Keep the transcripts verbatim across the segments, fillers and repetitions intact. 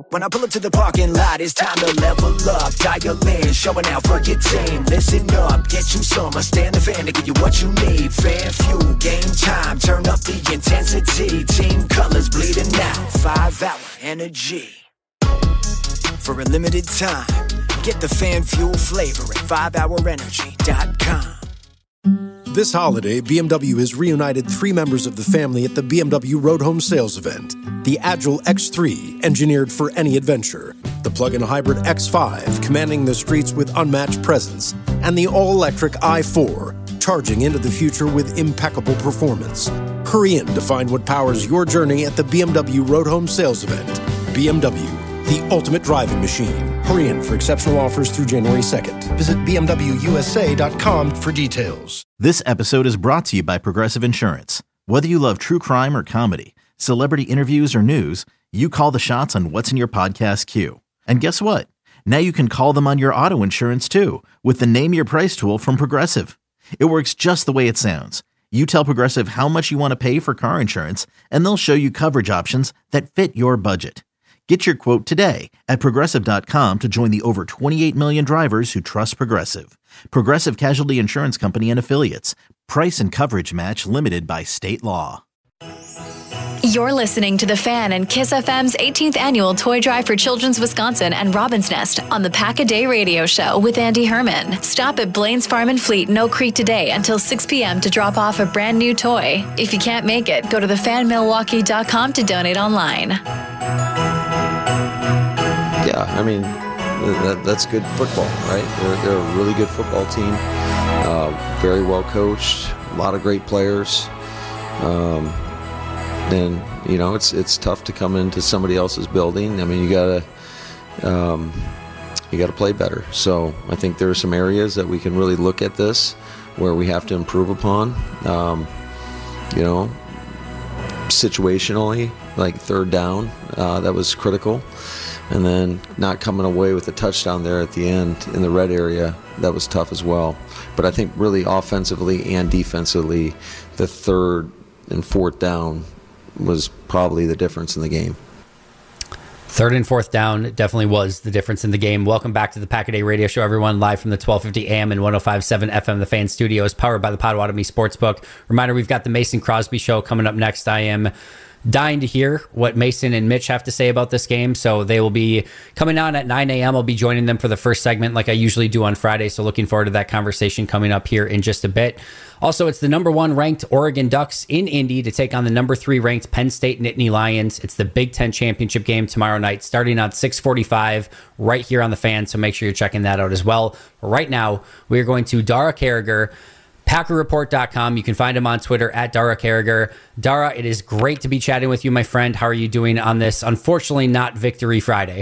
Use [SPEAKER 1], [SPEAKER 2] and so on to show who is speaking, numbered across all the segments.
[SPEAKER 1] When I pull up to the parking lot, it's time to level up. Dial in, showing out for your team. Listen up, get you some. I stand the fan to give you what you need. Fan fuel, game time, turn up the intensity. Team colors bleeding out, five hour energy. For a limited time, get the fan fuel flavor at five hour energy dot com.
[SPEAKER 2] This holiday, B M W has reunited three members of the family at the B M W Road Home Sales Event. The Agile X three, engineered for any adventure. The plug-in hybrid X five, commanding the streets with unmatched presence. And the all-electric i four, charging into the future with impeccable performance. Hurry in to find what powers your journey at the B M W Road Home Sales Event. B M W, the ultimate driving machine. Hurry in for exceptional offers through January second. Visit B M W U S A dot com for details.
[SPEAKER 3] This episode is brought to you by Progressive Insurance. Whether you love true crime or comedy, celebrity interviews or news, you call the shots on what's in your podcast queue. And guess what? Now you can call them on your auto insurance too with the Name Your Price tool from Progressive. It works just the way it sounds. You tell Progressive how much you want to pay for car insurance, and they'll show you coverage options that fit your budget. Get your quote today at Progressive dot com to join the over twenty-eight million drivers who trust Progressive. Progressive Casualty Insurance Company and Affiliates. Price and coverage match limited by state law.
[SPEAKER 4] You're listening to The Fan and Kiss F M's eighteenth Annual Toy Drive for Children's Wisconsin and Robin's Nest on the Pack-A-Day Radio Show with Andy Herman. Stop at Blaine's Farm and Fleet in Oak Creek today until six p.m. to drop off a brand new toy. If you can't make it, go to the fan milwaukee dot com to donate online.
[SPEAKER 5] Yeah, I mean, that, that's good football, right? They're, they're a really good football team, uh, very well coached, a lot of great players. Um, and, you know, it's it's tough to come into somebody else's building. I mean, you got to um, you got to play better. So I think there are some areas that we can really look at this where we have to improve upon, um, you know, situationally, like third down, uh, that was critical. And then not coming away with a touchdown there at the end in the red area, that was tough as well. But I think really offensively and defensively, the third and fourth down was probably the difference in the game.
[SPEAKER 6] Third and fourth down definitely was the difference in the game. Welcome back to the Pack-A-Day Radio Show, everyone, live from the twelve fifty A M and one oh five point seven F M The Fan Studios, powered by the Potawatomi Sportsbook. Reminder, we've got the Mason Crosby Show coming up next. I am dying to hear what Mason and Mitch have to say about this game. So they will be coming on at nine a.m. I'll be joining them for the first segment like I usually do on Friday. So looking forward to that conversation coming up here in just a bit. Also, it's the number one ranked Oregon Ducks in Indy to take on the number three ranked Penn State Nittany Lions. It's the Big Ten championship game tomorrow night, starting at six forty-five right here on The Fan. So make sure you're checking that out as well. Right now, we are going to Dara Carragher, Packer Report dot com. You can find him on Twitter at Dara Carragher. Dara, it is great to be chatting with you, my friend. How are you doing on this, unfortunately, not Victory Friday?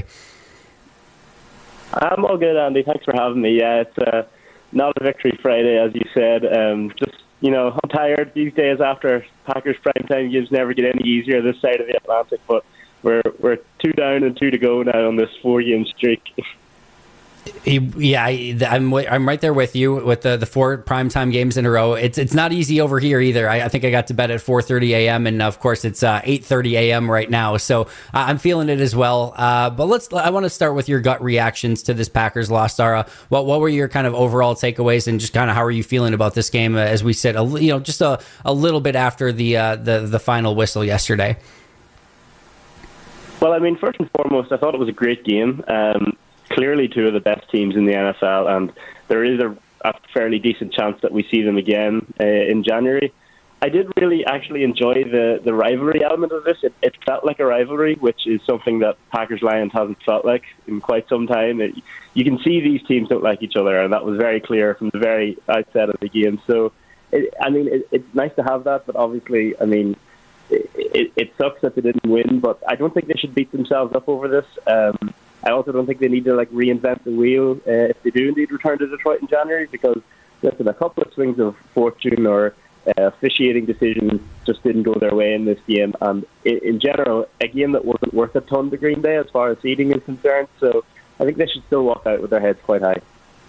[SPEAKER 7] I'm all good, Andy. Thanks for having me. Yeah, it's uh, not a Victory Friday, as you said. Um, just, you know, I'm tired these days after Packers primetime games never get any easier this side of the Atlantic, but we're we're two down and two to go now on this four-game streak.
[SPEAKER 6] Yeah, I'm I'm right there with you with the, the four primetime games in a row. It's it's not easy over here either. I, I think I got to bed at four thirty a.m. and of course it's uh, eight thirty a.m. right now. So uh, I'm feeling it as well. Uh, but let's I want to start with your gut reactions to this Packers loss, Dara. What what were your kind of overall takeaways and just kind of how are you feeling about this game as we sit, a, you know, just a, a little bit after the uh, the the final whistle yesterday?
[SPEAKER 7] Well, I mean, first and foremost, I thought it was a great game. Um, Clearly two of the best teams in the N F L, and there is a, a fairly decent chance that we see them again uh, in January. I did really actually enjoy the, the rivalry element of this. It, it felt like a rivalry, which is something that Packers-Lions hasn't felt like in quite some time. It, you can see these teams don't like each other, and that was very clear from the very outset of the game. So, it, I mean, it, it's nice to have that, but obviously, I mean, it, it, it sucks that they didn't win, but I don't think they should beat themselves up over this. Um, I also don't think they need to like reinvent the wheel uh, if they do indeed return to Detroit in January, because listen, a couple of swings of fortune or uh, officiating decisions just didn't go their way in this game, and in, in general, a game that wasn't worth a ton to Green Bay as far as seeding is concerned. So I think they should still walk out with their heads quite high.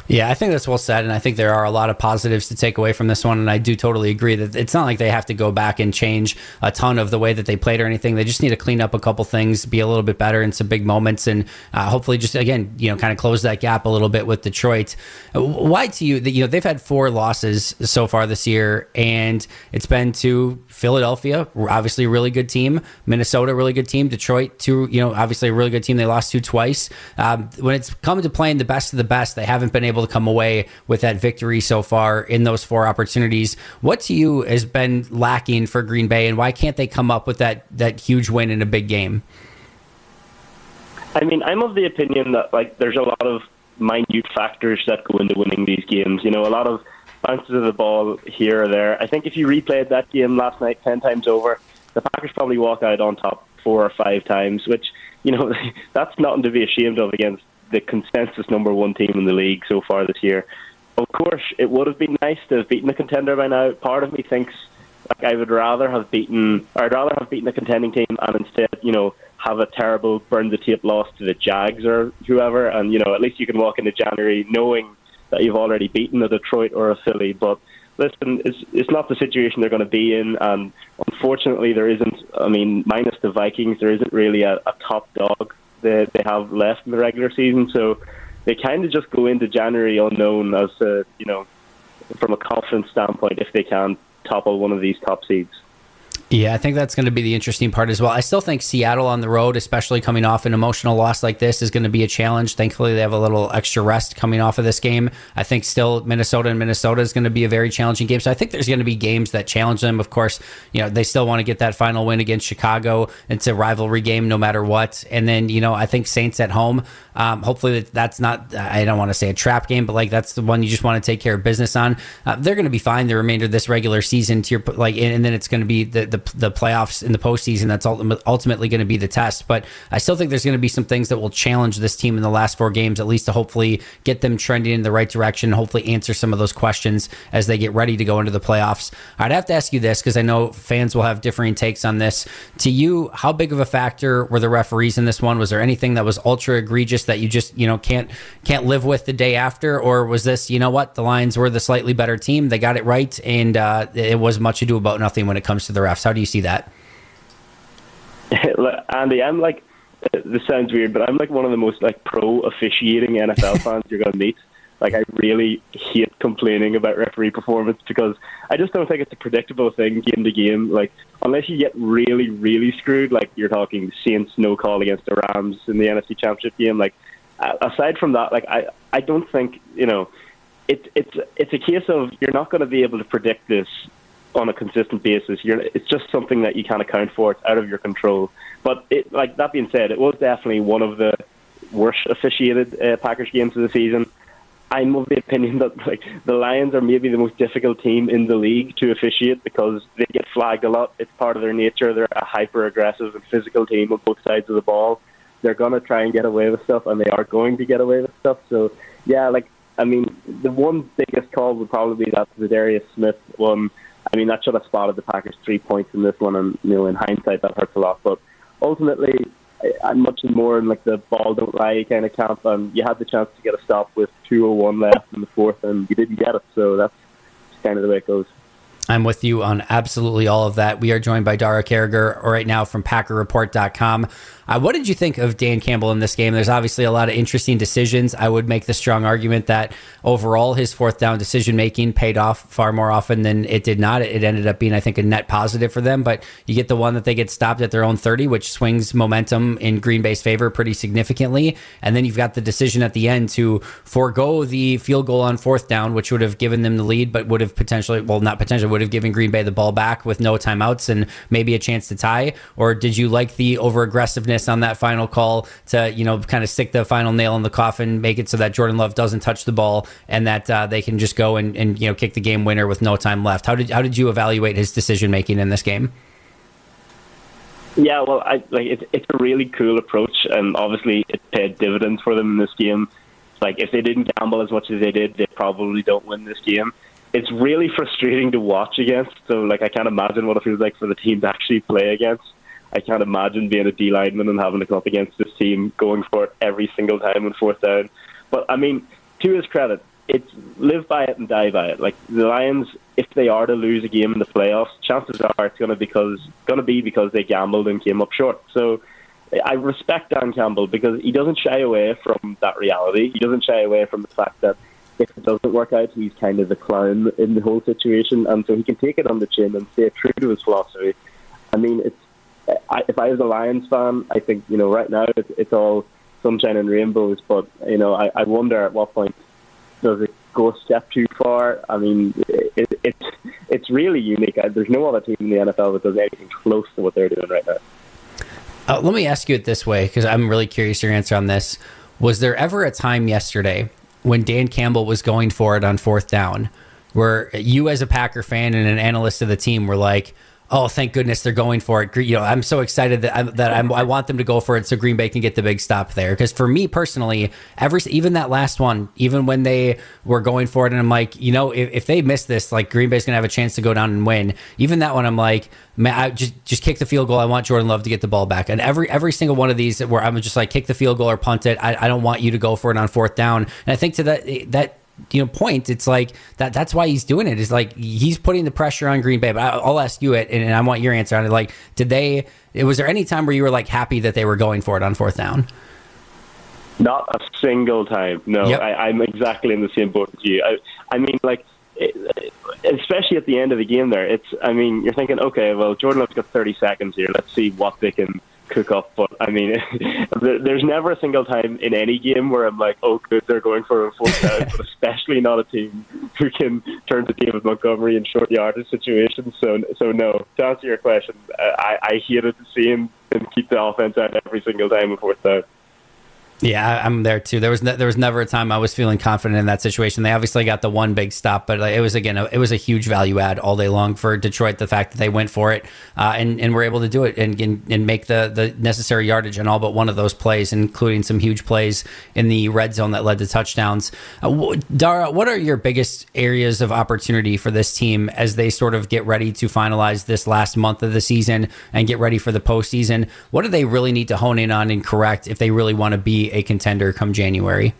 [SPEAKER 6] Yeah, I think that's well said, and I think there are a lot of positives to take away from this one, and I do totally agree that it's not like they have to go back and change a ton of the way that they played or anything. They just need to clean up a couple things, be a little bit better in some big moments, and uh, hopefully just, again, you know, kind of close that gap a little bit with Detroit. Why to you, that you know, they've had four losses so far this year, and it's been to Philadelphia, obviously a really good team, Minnesota, a really good team, Detroit, two, you know, obviously a really good team. They lost to twice. Um, when it's come to playing the best of the best, they haven't been able to come away with that victory so far in those four opportunities. What to you has been lacking for Green Bay, and why can't they come up with that that huge win in a big game?
[SPEAKER 7] I mean, I'm of the opinion that like there's a lot of minute factors that go into winning these games. You know, a lot of bounces of the ball here or there. I think if you replayed that game last night ten times over, the Packers probably walk out on top four or five times, which, you know, that's nothing to be ashamed of against the consensus number one team in the league so far this year. Of course, it would have been nice to have beaten the contender by now. Part of me thinks like I would rather have beaten, or I'd rather have beaten a contending team and instead, you know, have a terrible burn the tape loss to the Jags or whoever, and you know, at least you can walk into January knowing that you've already beaten a Detroit or a Philly. But listen, it's it's not the situation they're going to be in, and unfortunately, there isn't. I mean, minus the Vikings, there isn't really a, a top dog that they have left in the regular season, so they kind of just go into January unknown as a, you know, from a confidence standpoint, if they can topple one of these top seeds.
[SPEAKER 6] Yeah, I think that's going to be the interesting part as well. I still think Seattle on the road, especially coming off an emotional loss like this, is going to be a challenge. Thankfully, they have a little extra rest coming off of this game. I think still Minnesota and Minnesota is going to be a very challenging game. So I think there's going to be games that challenge them. Of course, you know, they still want to get that final win against Chicago. It's a rivalry game no matter what. And then, you know, I think Saints at home. Um, hopefully that's not, I don't want to say a trap game, but like that's the one you just want to take care of business on. Uh, they're going to be fine the remainder of this regular season to your, like, and then it's going to be the, the, the playoffs in the postseason. That's ultimately going to be the test. But I still think there's going to be some things that will challenge this team in the last four games, at least to hopefully get them trending in the right direction, hopefully answer some of those questions as they get ready to go into the playoffs. I'd have to ask you this, because I know fans will have differing takes on this. To you, how big of a factor were the referees in this one? Was there anything that was ultra egregious that you just, you know, can't can't live with the day after? Or was this, you know what, the Lions were the slightly better team, they got it right, and uh, it was much ado about nothing when it comes to the refs? How do you see that?
[SPEAKER 7] Andy, I'm like, this sounds weird, but I'm like one of the most like pro officiating N F L fans you're going to meet. Like, I really hate complaining about referee performance because I just don't think it's a predictable thing game to game. Like, unless you get really, really screwed, like you're talking Saints no call against the Rams in the N F C Championship game. Like, aside from that, like I, I don't think, you know, it's it's it's a case of you're not going to be able to predict this on a consistent basis. You're, it's just something that you can't account for. It's out of your control. But it, like that being said, it was definitely one of the worst officiated uh, Packers games of the season. I'm of the opinion that like the Lions are maybe the most difficult team in the league to officiate because they get flagged a lot. It's part of their nature. They're a hyper-aggressive and physical team on both sides of the ball. They're going to try and get away with stuff, and they are going to get away with stuff. So, yeah, like, I mean, the one biggest call would probably be that the Darius Smith one. I mean, that should have spotted the Packers three points in this one, and, you know, in hindsight, that hurts a lot. But ultimately, I'm much more in like the ball don't lie kind of camp, and you had the chance to get a stop with two oh one left in the fourth, and you didn't get it. So that's kind of the way it goes.
[SPEAKER 6] I'm with you on absolutely all of that. We are joined by Dara Carragher right now from Packer Report dot com. Uh, what did you think of Dan Campbell in this game? There's obviously a lot of interesting decisions. I would make the strong argument that overall his fourth down decision making paid off far more often than it did not. It ended up being, I think, a net positive for them. But you get the one that they get stopped at their own thirty, which swings momentum in Green Bay's favor pretty significantly. And then you've got the decision at the end to forego the field goal on fourth down, which would have given them the lead, but would have potentially, well, not potentially, would have given Green Bay the ball back with no timeouts and maybe a chance to tie. Or did you like the over aggressiveness on that final call to, you know, kind of stick the final nail in the coffin, make it so that Jordan Love doesn't touch the ball and that uh, they can just go and, and, you know, kick the game winner with no time left? How did how did you evaluate his decision making in this game?
[SPEAKER 7] Yeah, well, I like it's it's a really cool approach, and obviously it paid dividends for them in this game. Like, if they didn't gamble as much as they did, they probably don't win this game. It's really frustrating to watch against. So, like, I can't imagine what it feels like for the team to actually play against. I can't imagine being a D lineman and having to come up against this team, going for it every single time on fourth down. But, I mean, to his credit, it's live by it and die by it. Like the Lions, if they are to lose a game in the playoffs, chances are it's going to because going to be because they gambled and came up short. So I respect Dan Campbell because he doesn't shy away from that reality. He doesn't shy away from the fact that if it doesn't work out, he's kind of the clown in the whole situation, and so he can take it on the chin and stay true to his philosophy. I mean, it's I, if I was a Lions fan, I think, you know, right now it's, it's all sunshine and rainbows, but, you know, I, I wonder at what point does it go a step too far. I mean, it, it, it's really unique. There's no other team in the N F L that does anything close to what they're doing right now.
[SPEAKER 6] Uh, let me ask you it this way, because I'm really curious your answer on this. Was there ever a time yesterday when Dan Campbell was going for it on fourth down where you as a Packer fan and an analyst of the team were like, oh, thank goodness they're going for it. You know, I'm so excited that, I, that I'm, I want them to go for it so Green Bay can get the big stop there. Because for me personally, every even that last one, even when they were going for it, and I'm like, you know, if, if they miss this, like Green Bay's going to have a chance to go down and win. Even that one, I'm like, man, I just just kick the field goal. I want Jordan Love to get the ball back. And every every single one of these where I'm just like, kick the field goal or punt it. I, I don't want you to go for it on fourth down. And I think to that that. you know, point, it's like that. That's why he's doing it. Is like he's putting the pressure on Green Bay. But I, I'll ask you it, and, and I want your answer on it. Like, did they? Was there any time where you were like happy that they were going for it on fourth down?
[SPEAKER 7] Not a single time. No,
[SPEAKER 6] yep.
[SPEAKER 7] I, I'm exactly in the same boat as you. I, I mean, like, it, especially at the end of the game, there. It's. I mean, you're thinking, okay, well, Jordan Love's got thirty seconds here. Let's see what they can cook up. But I mean, there's never a single time in any game where I'm like, oh good, they're going for a fourth down, but especially not a team who can turn to David Montgomery in short yardage situations. So so no, to answer your question, I, I hated to see him and keep the offense out every single time with fourth down.
[SPEAKER 6] Yeah, I'm there too. There was ne- there was never a time I was feeling confident in that situation. They obviously got the one big stop, but it was again a, it was a huge value add all day long for Detroit. The fact that they went for it uh, and and were able to do it and and, and make the, the necessary yardage in all but one of those plays, including some huge plays in the red zone that led to touchdowns. Uh, Dara, what are your biggest areas of opportunity for this team as they sort of get ready to finalize this last month of the season and get ready for the postseason? What do they really need to hone in on and correct if they really want to be a contender come January?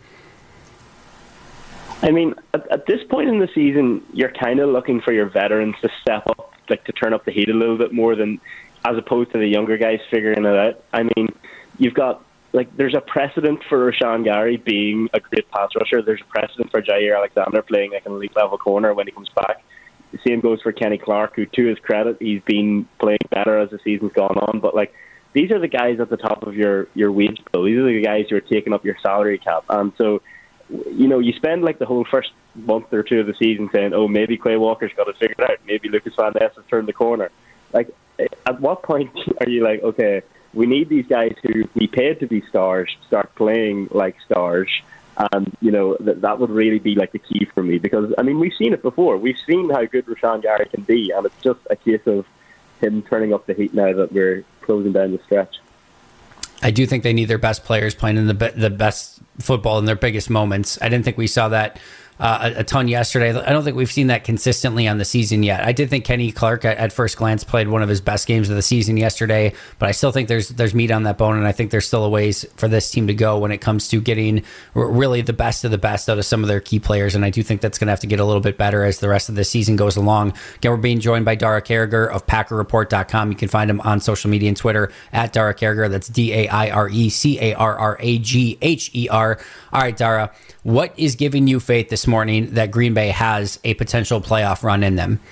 [SPEAKER 7] I mean, at, at this point in the season, you're kind of looking for your veterans to step up, like to turn up the heat a little bit more than as opposed to the younger guys figuring it out. I mean, you've got, like, there's a precedent for Rashawn Gary being a great pass rusher. There's a precedent for Jair Alexander playing like an elite level corner when he comes back. The same goes for Kenny Clark, who, to his credit, he's been playing better as the season's gone on. But, like, these are the guys at the top of your, your wage bill. These are the guys who are taking up your salary cap. And so, you know, you spend like the whole first month or two of the season saying, oh, maybe Quay Walker's got it figured out. Maybe Lucas Van Ness has turned the corner. Like, at what point are you like, okay, we need these guys who we paid to be stars start playing like stars? And, you know, that that would really be like the key for me. Because, I mean, we've seen it before. We've seen how good Rashawn Gary can be. And it's just a case of him turning up the heat now that we're closing down the stretch.
[SPEAKER 6] I do think they need their best players playing in the be- the best football in their biggest moments. I didn't think we saw that uh, a, a ton yesterday. I don't think we've seen that consistently on the season yet. I did think Kenny Clark at, at first glance played one of his best games of the season yesterday, but I still think there's there's meat on that bone, and I think there's still a ways for this team to go when it comes to getting really the best of the best out of some of their key players, and I do think that's going to have to get a little bit better as the rest of the season goes along. Again, we're being joined by Dara Carragher of Packer Report dot com. You can find him on social media and Twitter at Dara Carragher. That's D A I R E C A R R A G H E R. All right, Dara, what is giving you faith this morning that Green Bay has a potential playoff run in them?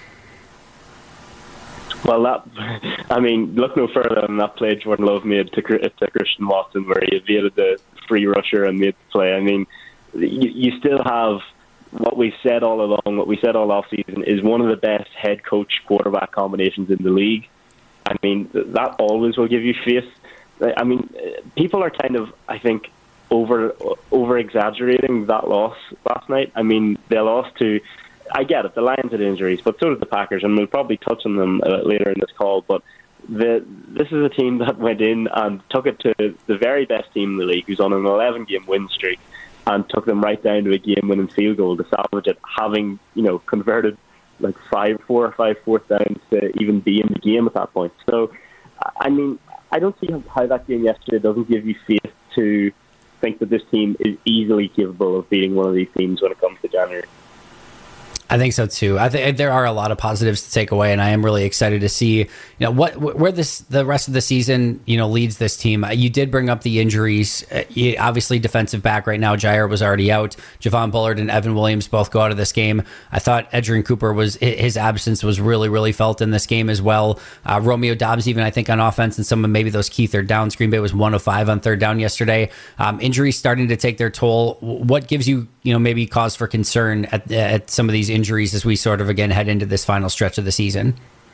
[SPEAKER 7] Well, that, I mean, look no further than that play Jordan Love made to, to Christian Watson, where he evaded the free rusher and made the play. I mean, you, you still have what we said all along, what we said all off season, is one of the best head coach quarterback combinations in the league. I mean, that always will give you faith. I mean, people are kind of, I think, over over exaggerating that loss last night. I mean, they lost to, I get it, the Lions had injuries, but so did the Packers, and we'll probably touch on them uh, later in this call. But the this is a team that went in and took it to the very best team in the league, who's on an eleven-game win streak, and took them right down to a game-winning field goal to salvage it, having, you know, converted like five, four or five fourth downs to even be in the game at that point. So, I mean, I don't see how that game yesterday doesn't give you faith to think that this team is easily capable of beating one of these teams when it comes to January.
[SPEAKER 6] I think so too. I think there are a lot of positives to take away, and I am really excited to see, you know, what where this the rest of the season, you know, leads this team. You did bring up the injuries. Uh, obviously, defensive back right now, Jair was already out. Javon Bullard and Evan Williams both go out of this game. I thought Edgerrin Cooper was his absence was really really felt in this game as well. Uh, Romeo Dobbs, even I think on offense, and some of maybe those key third downs. Green Bay was one of five on third down yesterday. Um, injuries starting to take their toll. What gives you, you know, maybe cause for concern at at some of these injuries as we sort of again head into this final stretch of the season?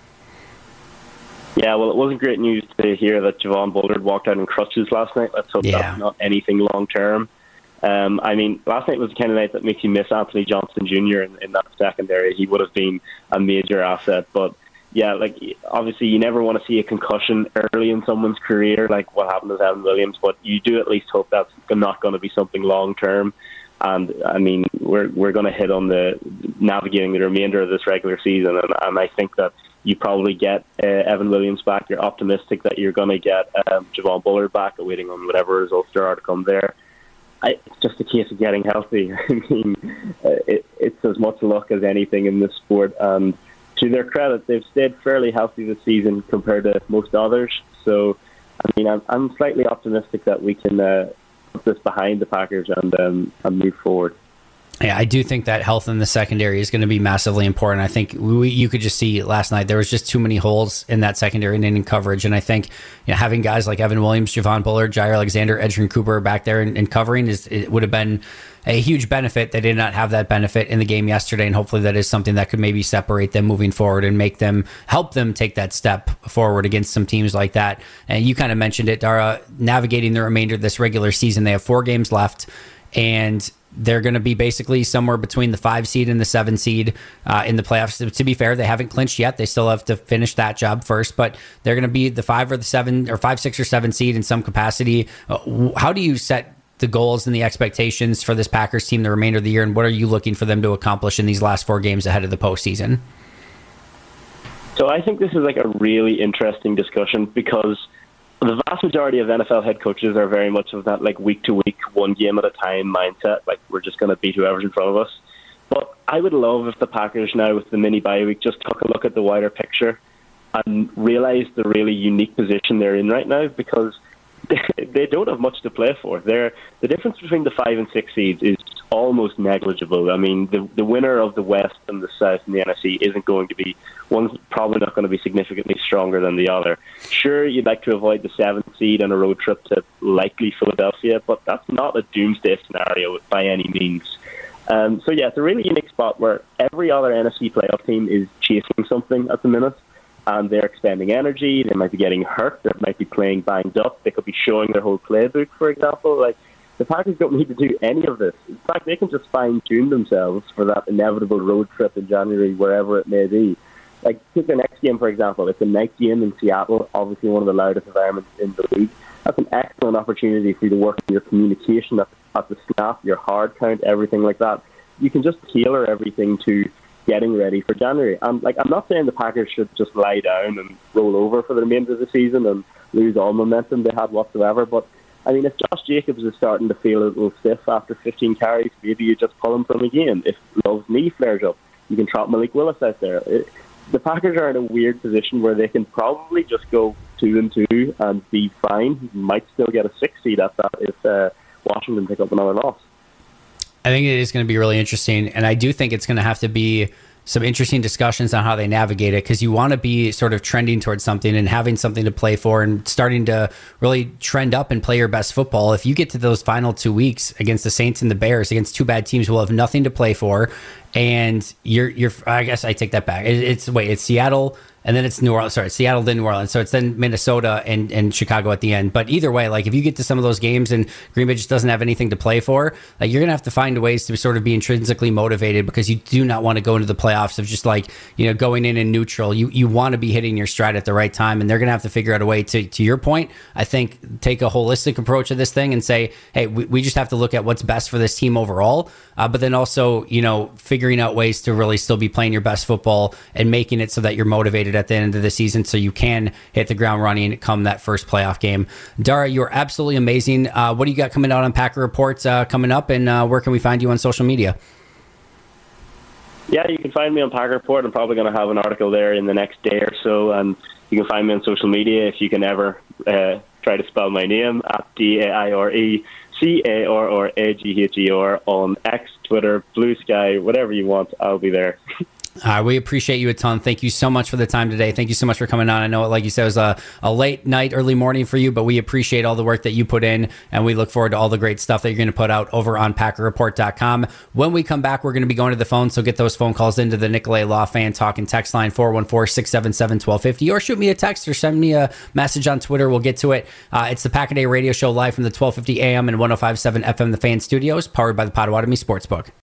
[SPEAKER 7] Yeah, well, it wasn't great news to hear that Javon Bullard walked out in crutches last night. Let's hope yeah. that's not anything long term. Um, I mean, last night was the kind of night that makes you miss Anthony Johnson Junior in, in that secondary. He would have been a major asset, but yeah, like obviously you never want to see a concussion early in someone's career, like what happened with Evan Williams, but you do at least hope that's not going to be something long term. And I mean, we're we're going to hit on the navigating the remainder of this regular season, and, and I think that you probably get uh, Evan Williams back. You're optimistic that you're going to get um, Javon Bullard back, waiting on whatever results there are to come there. I, it's just a case of getting healthy. I mean, uh, it, it's as much luck as anything in this sport, and to their credit, they've stayed fairly healthy this season compared to most others. So, I mean, I'm, I'm slightly optimistic that we can Uh, put this behind the Packers and um, and move forward.
[SPEAKER 6] Yeah, I do think that health in the secondary is going to be massively important. I think we, you could just see last night there was just too many holes in that secondary and in coverage. And I think, you know, having guys like Evan Williams, Javon Bullard, Jair Alexander, Edgerrin Cooper back there and, and covering is it would have been a huge benefit. They did not have that benefit in the game yesterday, and hopefully that is something that could maybe separate them moving forward and make them help them take that step forward against some teams like that. And you kind of mentioned it, Dara, navigating the remainder of this regular season. They have four games left, and they're going to be basically somewhere between the five seed and the seven seed uh, in the playoffs. To be fair, they haven't clinched yet. They still have to finish that job first, but they're going to be the five or the seven or five, six or seven seed in some capacity. Uh, how do you set the goals and the expectations for this Packers team the remainder of the year, and what are you looking for them to accomplish in these last four games ahead of the postseason?
[SPEAKER 7] So I think this is like a really interesting discussion, because the vast majority of N F L head coaches are very much of that like week to week, one game at a time mindset. Like, we're just going to beat whoever's in front of us. But I would love if the Packers now, with the mini bye week, just took a look at the wider picture and realized the really unique position they're in right now, because they don't have much to play for. They're, the difference between the five and six seeds is almost negligible. I mean, the the winner of the West and the South and the N F C isn't going to be, one's probably not going to be significantly stronger than the other. Sure, you'd like to avoid the seventh seed on a road trip to likely Philadelphia, but that's not a doomsday scenario by any means. Um, so yeah, it's a really unique spot where every other N F C playoff team is chasing something at the minute, and they're expending energy. They might be getting hurt. They might be playing banged up. They could be showing their whole playbook, for example. Like, the Packers don't need to do any of this. In fact, they can just fine-tune themselves for that inevitable road trip in January, wherever it may be. Like, take their next game, for example. It's a night game in Seattle, obviously one of the loudest environments in the league. That's an excellent opportunity for you to work on your communication at, at the snap, your hard count, everything like that. You can just tailor everything to getting ready for January. And like, I'm not saying the Packers should just lie down and roll over for the remainder of the season and lose all momentum they had whatsoever, but I mean, if Josh Jacobs is starting to feel a little stiff after fifteen carries, maybe you just pull him from a game. If Love's knee flares up, you can trot Malik Willis out there. It, the Packers are in a weird position where they can probably just go two and two and be fine. You might still get a six seed at that if uh, Washington pick up another loss.
[SPEAKER 6] I think it is going to be really interesting, and I do think it's going to have to be some interesting discussions on how they navigate it, because you want to be sort of trending towards something and having something to play for and starting to really trend up and play your best football. If you get to those final two weeks against the Saints and the Bears, against two bad teams who will have nothing to play for, and you're, you're I guess I take that back. It, it's, wait, it's Seattle, and then it's New Orleans. Sorry, Seattle, then New Orleans. So it's then Minnesota and, and Chicago at the end. But either way, like, if you get to some of those games and Green Bay just doesn't have anything to play for, like, you're going to have to find ways to sort of be intrinsically motivated, because you do not want to go into the playoffs of just like, you know, going in in neutral. You you want to be hitting your stride at the right time, and they're going to have to figure out a way to, to your point, I think, take a holistic approach to this thing and say, hey, we, we just have to look at what's best for this team overall, uh, but then also, you know, figure figuring out ways to really still be playing your best football and making it so that you're motivated at the end of the season so you can hit the ground running come that first playoff game. Dara, you're absolutely amazing. Uh, what do you got coming out on Packer Reports uh, coming up, and uh, where can we find you on social media?
[SPEAKER 7] Yeah, you can find me on Packer Report. I'm probably going to have an article there in the next day or so, and you can find me on social media if you can ever uh, try to spell my name at D A I R E C A R R A G H E R on X, Twitter, Blue Sky, whatever you want, I'll be there.
[SPEAKER 6] Uh, we appreciate you a ton. Thank you so much for the time today. Thank you so much for coming on. I know, like you said, it was a, a late night, early morning for you, but we appreciate all the work that you put in, and we look forward to all the great stuff that you're going to put out over on Packer Report dot com. When we come back, we're going to be going to the phone, so get those phone calls into the Nicolay Law Fan Talk and text line four one four, six seven seven, one two five zero, or shoot me a text or send me a message on Twitter. We'll get to it. Uh, it's the Pack-A-Day Radio Show live from the twelve fifty A M and one oh five point seven F M The Fan Studios, powered by the Potawatomi Sportsbook.